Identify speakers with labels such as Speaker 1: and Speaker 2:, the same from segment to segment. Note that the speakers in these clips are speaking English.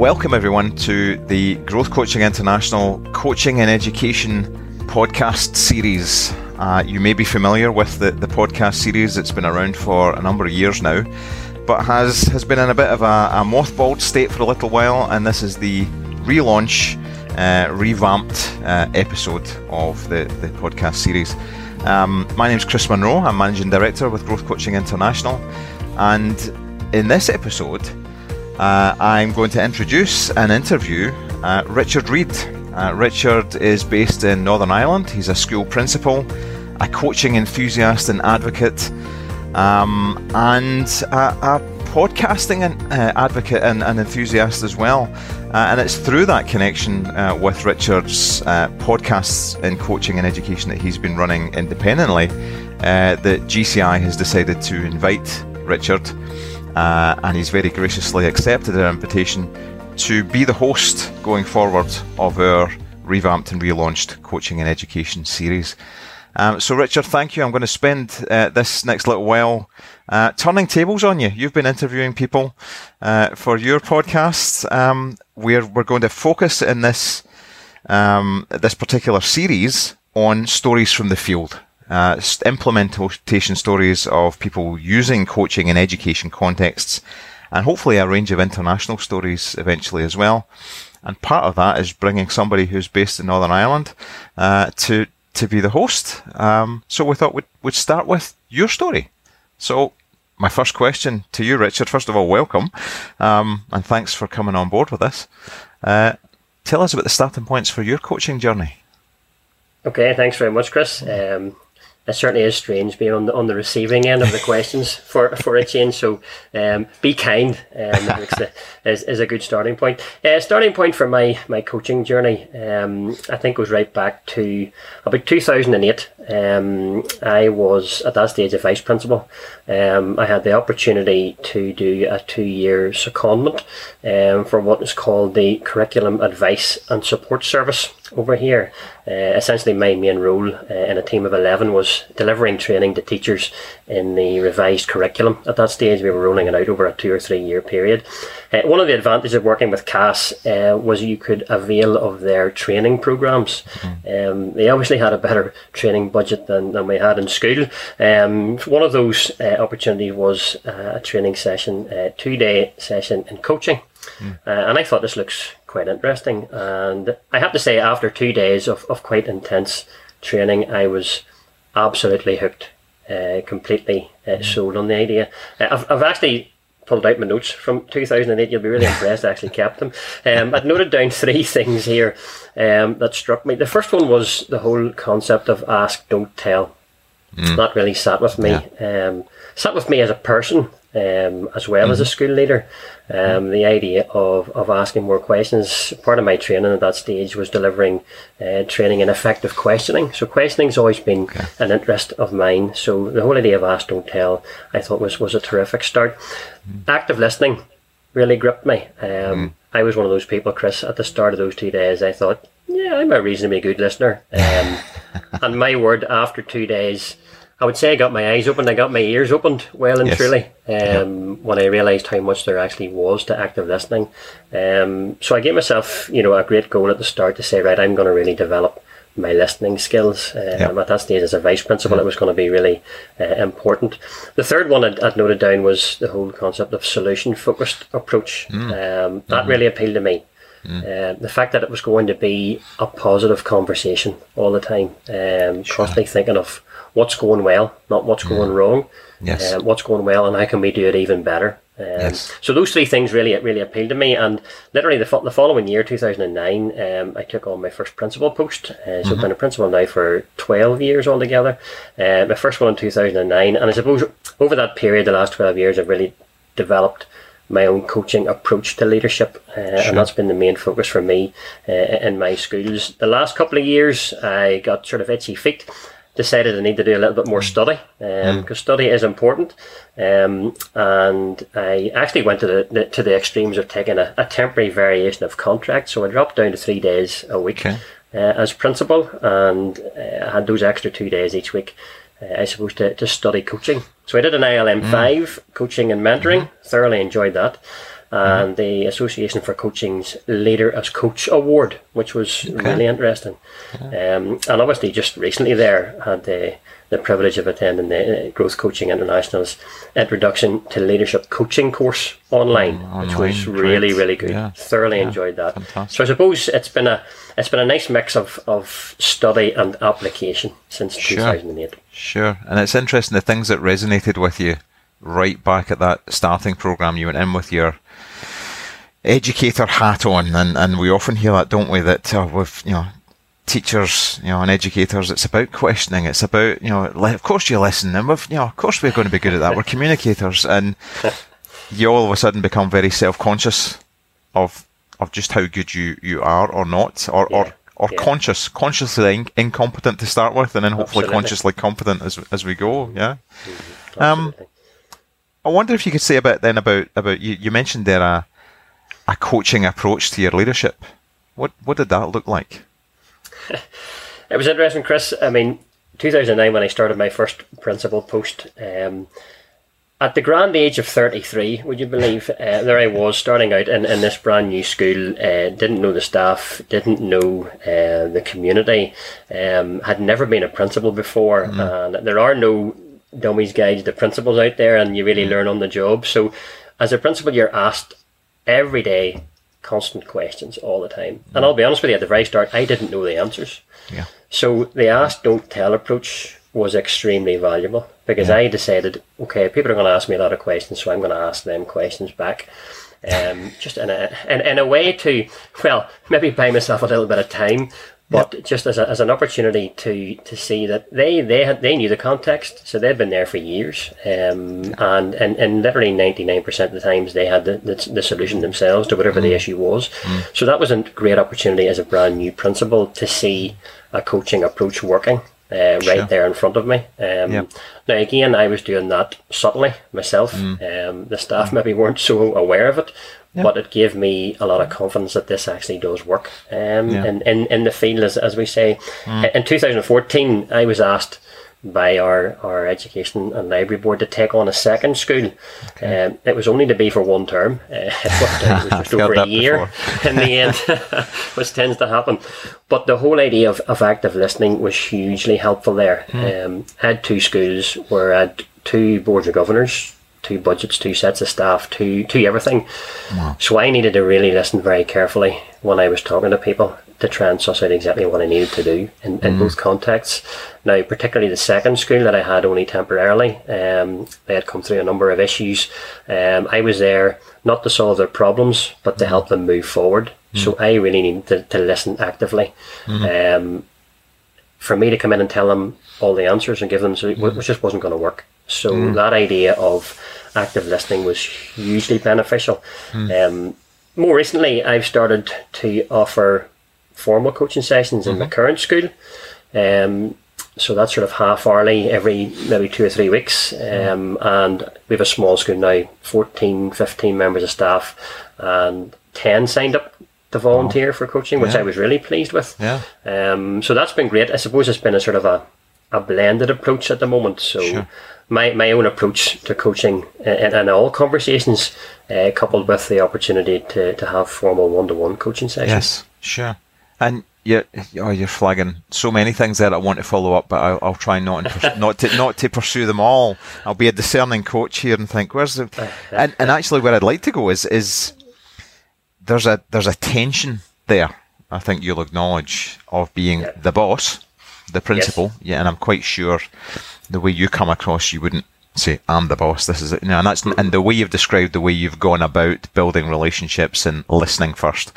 Speaker 1: Welcome everyone to the Growth Coaching International Coaching and Education podcast series. You may be familiar with the podcast series. It's been around for a number of years now, but has been in a bit of a mothballed state for a little while, and this is the relaunch, revamped episode of the podcast series. My name's Chris Monroe. I'm Managing Director with Growth Coaching International, and in this episode I'm going to introduce and interview Richard Reid. Richard is based in Northern Ireland. He's a school principal, a coaching enthusiast and advocate, and a podcasting advocate and enthusiast as well. And it's through that connection with Richard's podcasts in coaching and education that he's been running independently that GCI has decided to invite Richard, and he's very graciously accepted our invitation to be the host going forward of our revamped and relaunched coaching and education series. So Richard, thank you. I'm going to spend this next little while turning tables on you. You've been interviewing people for your podcasts. We're going to focus in this particular series on stories from the field. Implementation stories of people using coaching in education contexts, and hopefully a range of international stories eventually as well. And part of that is bringing somebody who's based in Northern Ireland to be the host. So we thought we'd start with your story. So my first question to you, Richard, first of all, welcome, and thanks for coming on board with us. Tell us about the starting points for your coaching journey. Okay, thanks very much, Chris. It certainly is strange being on the receiving end of the questions for a change. So be kind is a good starting point. Starting point for my coaching journey, I think goes right back to about 2008. I was at that stage a vice principal. I had the opportunity to do a 2-year secondment for what is called the Curriculum Advice and Support Service over here. Essentially my main role in a team of 11 was delivering training to teachers in the revised curriculum. At that stage we were rolling it out over a 2 or 3 year period. One of the advantages of working with CAS was you could avail of their training programs. They obviously had a better training budget than we had in school. One of those opportunities was a training session, a 2-day session in coaching. And I thought this looks quite interesting, and I have to say after 2 days of quite intense training I was absolutely hooked, completely sold on the idea. I've actually pulled out my notes from 2008. You'll be really impressed. I actually kept them. I'd noted down 3 things here that struck me. The first one was the whole concept of ask, don't tell. That really sat with me. Sat with me as a person, as well as a school leader. The idea of asking more questions. Part of my training at that stage was delivering training in effective questioning. So questioning's always been an interest of mine. So the whole idea of ask, don't tell, I thought was a terrific start. Active listening really gripped me. I was one of those people, Chris, at the start of those 2 days, I thought, yeah, I'm a reasonably good listener. And my word, after 2 days, I would say I got my eyes opened, I got my ears opened well and truly, when I realised how much there actually was to active listening. So I gave myself, a great goal at the start to say, right, I'm going to really develop my listening skills. At that stage as a vice principal, it was going to be really important. The third one I'd noted down was the whole concept of solution-focused approach. That really appealed to me. The fact that it was going to be a positive conversation all the time, constantly thinking of what's going well, not what's going wrong. What's going well and how can we do it even better. So those 3 things really appealed to me, and literally the following year, 2009, I took on my first principal post. So I've been a principal now for 12 years altogether. My first one in 2009, and I suppose over that period, the last 12 years, I've really developed my own coaching approach to leadership, and that's been the main focus for me in my schools. The last couple of years I got sort of itchy feet, decided I need to do a little bit more study, because study is important, and I actually went to the extremes of taking a temporary variation of contract. So I dropped down to 3 days a week as principal, and I had those extra 2 days each week, I suppose, to study coaching. So I did an ILM 5, coaching and mentoring, thoroughly enjoyed that.
Speaker 2: and the Association for Coaching's Leader as Coach Award, which was really interesting. And obviously just recently there had the privilege of attending the Growth Coaching International's Introduction to Leadership Coaching course online, which was really, really good. Yeah. Thoroughly enjoyed that. Fantastic. So I suppose it's been a nice mix of study and application since 2008.
Speaker 1: Sure. And it's interesting, the things that resonated with you right back at that starting program. You went in with your educator hat on, and we often hear that, don't we, that with teachers, and educators, it's about questioning, it's about, of course you listen, and of course we're going to be good at that, we're communicators, and you all of a sudden become very self-conscious of just how good you are or not, or consciously incompetent to start with, and then hopefully consciously competent as we go. I wonder if you could say a bit then about you mentioned there a coaching approach to your leadership. What did that look like?
Speaker 2: It was interesting, Chris. I mean, 2009 when I started my first principal post, at the grand age of 33, would you believe, there I was starting out in this brand new school, didn't know the staff, didn't know the community, had never been a principal before, and there are no dummies guides to principals out there, and you really learn on the job. So as a principal, you're asked every day constant questions all the time. And I'll be honest with you, at the very start, I didn't know the answers. Yeah. So the ask, don't tell approach was extremely valuable, because I decided, okay, people are going to ask me a lot of questions, so I'm going to ask them questions back. Just in a way to, well, maybe buy myself a little bit of time, but just as an opportunity to see that they knew the context, so they'd been there for years, and literally 99% of the times they had the solution themselves to whatever the issue was. So that was a great opportunity as a brand new principal to see a coaching approach working right there in front of me. Now again, I was doing that subtly myself. The staff maybe weren't so aware of it. But it gave me a lot of confidence that this actually does work in the field, as we say. In 2014, I was asked by our Education and Library Board to take on a second school. It was only to be for one term. It was just over a year in the end, which tends to happen. But the whole idea of active listening was hugely helpful there. I had two schools where I had two boards of governors, two budgets, two sets of staff, two everything. Wow. So I needed to really listen very carefully when I was talking to people to try and suss out exactly what I needed to do in both contexts. Now, particularly the second school that I had only temporarily, they had come through a number of issues. I was there not to solve their problems, but to help them move forward. So I really needed to listen actively. For me to come in and tell them all the answers and give them, it just wasn't going to work. So that idea of active listening was hugely beneficial. More recently, I've started to offer formal coaching sessions in the current school. So that's sort of half hourly every maybe 2 or 3 weeks. And we have a small school now, 14, 15 members of staff, and 10 signed up to volunteer for coaching, which I was really pleased with. So that's been great. I suppose it's been a sort of a blended approach at the moment. So my own approach to coaching and all conversations, coupled with the opportunity to have formal one-to-one coaching sessions.
Speaker 1: Yes, sure. And you're flagging so many things there that I want to follow up, but I'll try not to pursue them all. I'll be a discerning coach here and think, where's the... And actually where I'd like to go is there's a tension there, I think you'll acknowledge, of being the boss, the principal, and I'm quite sure the way you come across, you wouldn't say, I'm the boss, this is it. And that's and the way you've described the way you've gone about building relationships and listening first.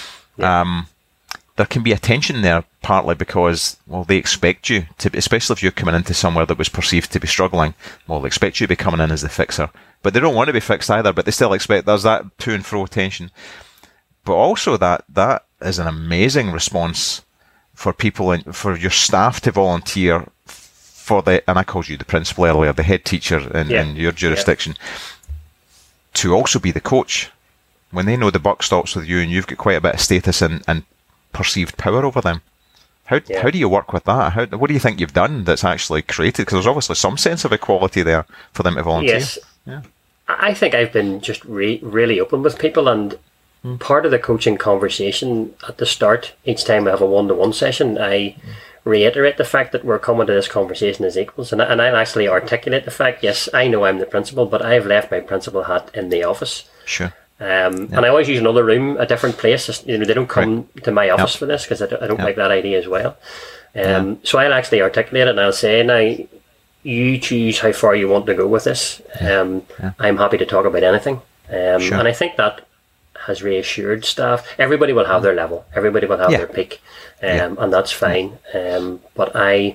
Speaker 1: There can be a tension there, partly because, well, they expect you to, especially if you're coming into somewhere that was perceived to be struggling, well, they expect you to be coming in as the fixer. But they don't want to be fixed either, but they still expect there's that to and fro tension. But also that is an amazing response for people and for your staff to volunteer for and I called you the principal earlier, the head teacher in your jurisdiction, to also be the coach. When they know the buck stops with you and you've got quite a bit of status and perceived power over them. How do you work with that? What do you think you've done that's actually created? Because there's obviously some sense of equality there for them to volunteer.
Speaker 2: Yes. I think I've been just really open with people, and part of the coaching conversation at the start, each time I have a one-to-one session, I reiterate the fact that we're coming to this conversation as equals, and I'll actually articulate the fact, yes, I know I'm the principal, but I've left my principal hat in the office.
Speaker 1: Sure.
Speaker 2: And I always use another room, a different place. They don't come to my office for this, because I don't like that idea as well. So I'll actually articulate it, and I'll say, now, you choose how far you want to go with this. I'm happy to talk about anything. And I think that has reassured staff. Everybody will have their level. Everybody will have their peak. And that's fine. But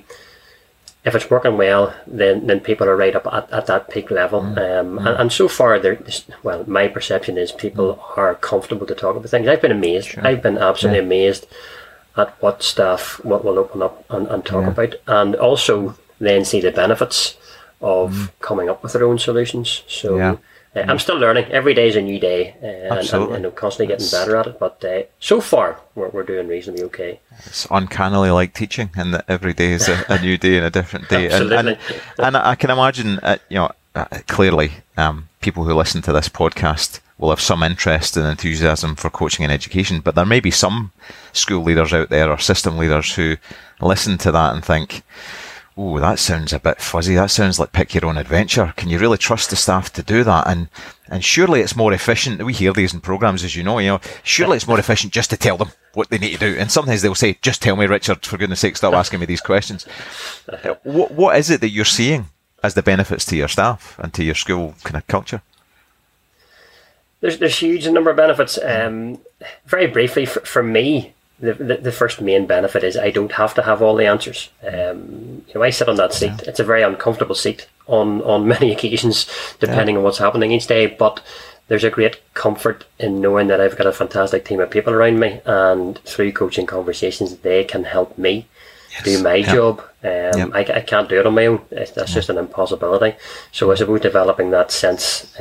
Speaker 2: if it's working well, then people are right up at that peak level. And so far, my perception is people are comfortable to talk about things. I've been amazed. I've been absolutely amazed at what staff will open up and talk about. And also then see the benefits of coming up with their own solutions. So I'm still learning. Every day is a new day, and I'm constantly getting better at it. But so far, we're doing reasonably okay.
Speaker 1: It's uncannily like teaching, and that every day is a new day and a different day.
Speaker 2: Absolutely.
Speaker 1: And I can imagine, clearly, people who listen to this podcast will have some interest and enthusiasm for coaching and education, but there may be some school leaders out there or system leaders who listen to that and think, oh, that sounds a bit fuzzy. That sounds like pick your own adventure. Can you really trust the staff to do that? And surely it's more efficient. We hear these in programs, as you know, surely it's more efficient just to tell them what they need to do. And sometimes they'll say, just tell me, Richard, for goodness sake, stop asking me these questions. What is it that you're seeing as the benefits to your staff and to your school kind of culture?
Speaker 2: There's huge number of benefits. Very briefly, for me, the first main benefit is I don't have to have all the answers. I sit on that seat. It's a very uncomfortable seat on many occasions, depending on what's happening each day. But there's a great comfort in knowing that I've got a fantastic team of people around me, and through coaching conversations, they can help me do my job. I can't do it on my own. That's just an impossibility. So I suppose developing that sense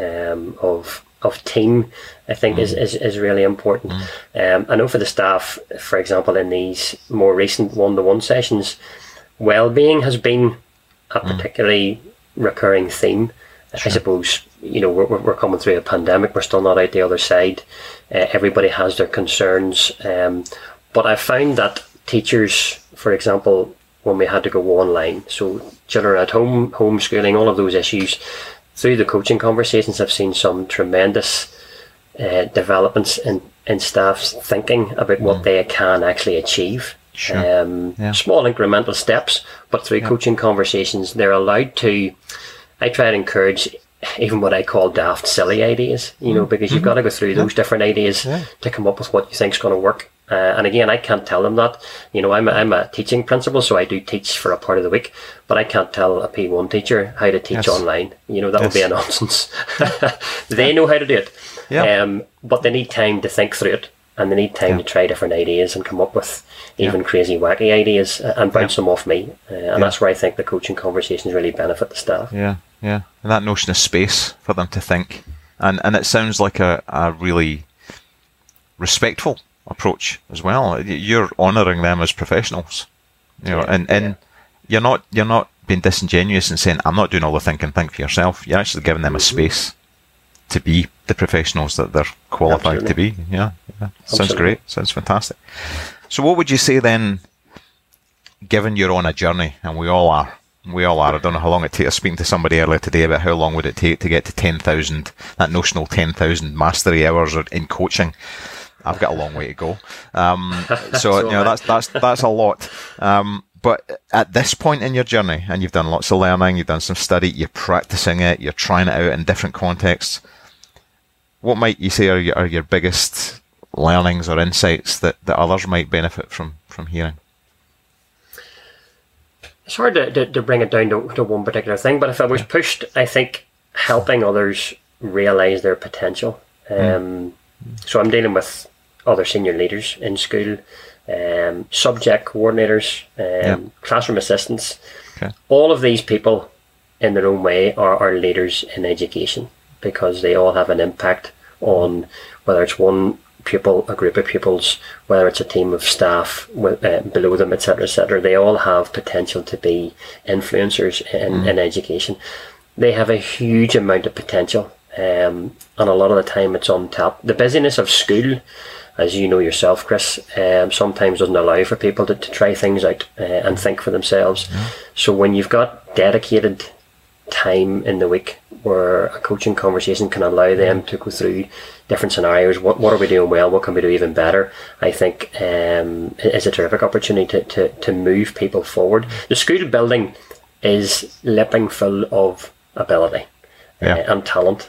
Speaker 2: of team, I think, is really important. I know for the staff, for example, in these more recent one-to-one sessions, well-being has been a particularly recurring theme. I suppose, we're coming through a pandemic, we're still not out the other side. Everybody has their concerns. But I found that teachers, for example, when we had to go online, so children at home, homeschooling, all of those issues, through the coaching conversations, I've seen some tremendous developments in staff's thinking about what they can actually achieve. Small incremental steps, but through coaching conversations, they're allowed to, I try to encourage even what I call daft, silly ideas, because you've got to go through those different ideas to come up with what you think is going to work. And again, I can't tell them that. I'm a teaching principal, so I do teach for a part of the week, but I can't tell a P1 teacher how to teach online. That would be a nonsense. They know how to do it, but they need time to think through it, and they need time to try different ideas and come up with even crazy, wacky ideas and bounce them off me. And that's where I think the coaching conversations really benefit the staff.
Speaker 1: And that notion of space for them to think. And it sounds like a really respectful approach as well. You're honouring them as professionals, and you're not being disingenuous and saying, I'm not doing all the thinking, think for yourself. You're actually giving them a space to be the professionals that they're qualified to be. Sounds great. Sounds fantastic. So what would you say then, given you're on a journey, and we all are, I don't know how long it takes. I was speaking to somebody earlier today about how long would it take to get to 10,000, that notional 10,000 mastery hours in coaching. I've got a long way to go. So that's a lot. But at this point in your journey, and you've done lots of learning, you've done some study, you're practicing it, you're trying it out in different contexts. What might you say are your biggest learnings or insights that others might benefit from hearing?
Speaker 2: It's hard to bring it down to one particular thing, but if I was pushed, I think helping others realise their potential. So I'm dealing with other senior leaders in school, subject coordinators, classroom assistants. All of these people in their own way are leaders in education, because they all have an impact on whether it's one pupil, a group of pupils, whether it's a team of staff below them, etc. They all have potential to be influencers in education. They have a huge amount of potential. and a lot of the time it's on tap. The busyness of school, as you know yourself, Chris, sometimes doesn't allow for people to try things out and think for themselves. So when you've got dedicated time in the week where a coaching conversation can allow them to go through different scenarios, what are we doing well, what can we do even better, I think is a terrific opportunity to move people forward. The school building is lipping full of ability and talent,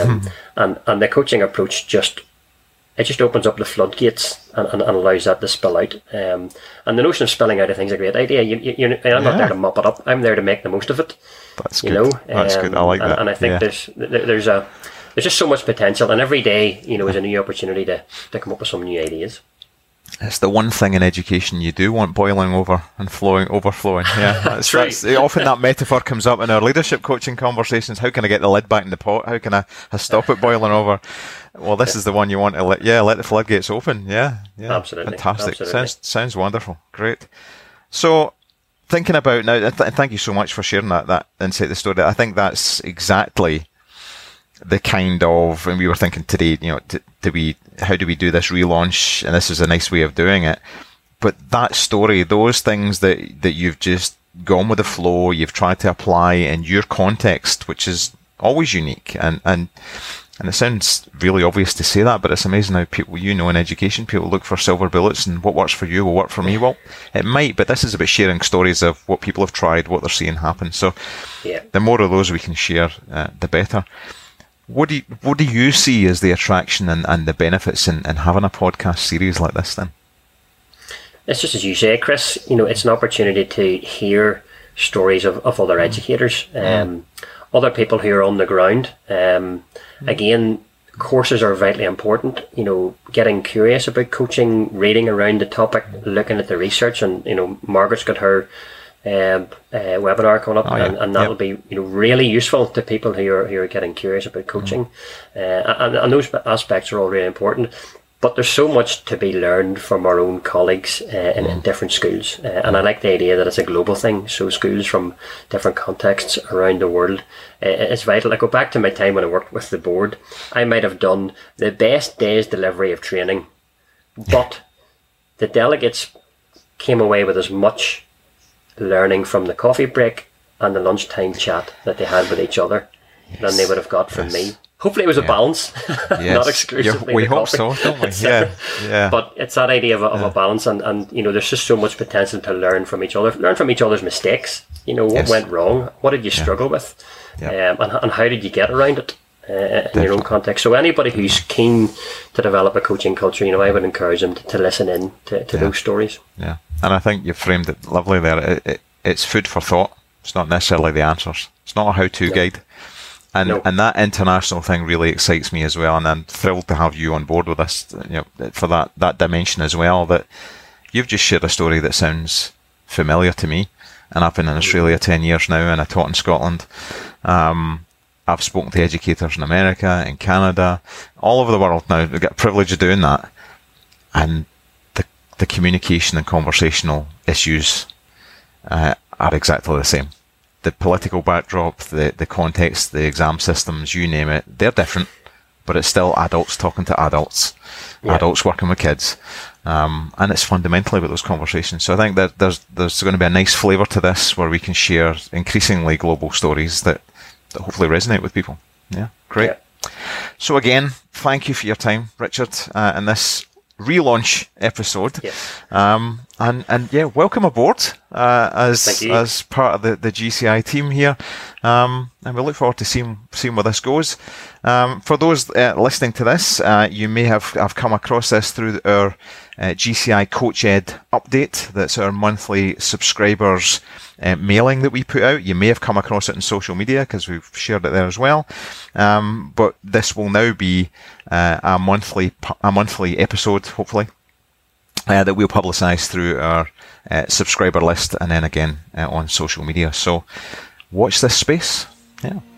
Speaker 2: and the coaching approach just opens up the floodgates and allows that to spill out. And the notion of spilling out, I think, is a great idea. I'm not there to mop it up. I'm there to make the most of it.
Speaker 1: That's good. That's good. I like that.
Speaker 2: And I think there's just so much potential, and every day, is a new opportunity to come up with some new ideas.
Speaker 1: It's the one thing in education you do want boiling over and overflowing. Yeah, that's often that metaphor comes up in our leadership coaching conversations. How can I get the lid back in the pot? How can I stop it boiling over? Well, this is the one you want to let the floodgates open. Yeah,
Speaker 2: absolutely,
Speaker 1: fantastic.
Speaker 2: Absolutely.
Speaker 1: Sounds wonderful. Great. So, thinking about now, thank you so much for sharing that insight, the story. I think that's exactly the kind of, and we were thinking today, how do we do this relaunch? And this is a nice way of doing it. But that story, those things that you've just gone with the flow, you've tried to apply in your context, which is always unique. And it sounds really obvious to say that, but it's amazing how people, in education, people look for silver bullets, and what works for you will work for me. Well, it might, but this is about sharing stories of what people have tried, what they're seeing happen. So the more of those we can share, the better. What do you see as the attraction and the benefits in having a podcast series like this then?
Speaker 2: It's just as you say, Chris, it's an opportunity to hear stories of other educators, other people who are on the ground. Again, courses are vitally important, getting curious about coaching, reading around the topic, looking at the research, and, Margaret's got her webinar coming up, and that will be really useful to people who are getting curious about coaching, and those aspects are all really important. But there's so much to be learned from our own colleagues in different schools, and I like the idea that it's a global thing. So schools from different contexts around the world, it's vital. I go back to my time when I worked with the board. I might have done the best day's delivery of training, but the delegates came away with as much learning from the coffee break and the lunchtime chat that they had with each other than they would have got from me. Hopefully it was a balance, not exclusively
Speaker 1: we
Speaker 2: the
Speaker 1: hope
Speaker 2: coffee,
Speaker 1: so, don't we? Yeah.
Speaker 2: But it's that idea of a balance, and there's just so much potential to learn from each other, learn from each other's mistakes. What went wrong? What did you struggle with? And how did you get around it in your own context? So anybody who's keen to develop a coaching culture, I would encourage them to listen in to those stories.
Speaker 1: Yeah. And I think you've framed it lovely there. It's food for thought. It's not necessarily the answers. It's not a how-to guide. And that international thing really excites me as well. And I'm thrilled to have you on board with us, for that dimension as well. That you've just shared a story that sounds familiar to me. And I've been in Australia 10 years now, and I taught in Scotland. I've spoken to educators in America, in Canada, all over the world now. I get the privilege of doing that. And the communication and conversational issues are exactly the same. The political backdrop, the context, the exam systems, you name it, they're different, but it's still adults talking to adults, adults working with kids, and it's fundamentally about those conversations. So I think that there's going to be a nice flavour to this where we can share increasingly global stories that hopefully resonate with people. Yeah, great. Yeah. So again, thank you for your time, Richard, in this relaunch episode. And welcome aboard as part of the GCI team here, and we look forward to seeing where this goes. For those listening to this, you may have come across this through our GCI Coach Ed update. That's our monthly subscribers mailing that we put out. You may have come across it in social media because we've shared it there as well. But this will now be a monthly episode, hopefully, that we'll publicise through our subscriber list, and then again on social media. So watch this space. Yeah.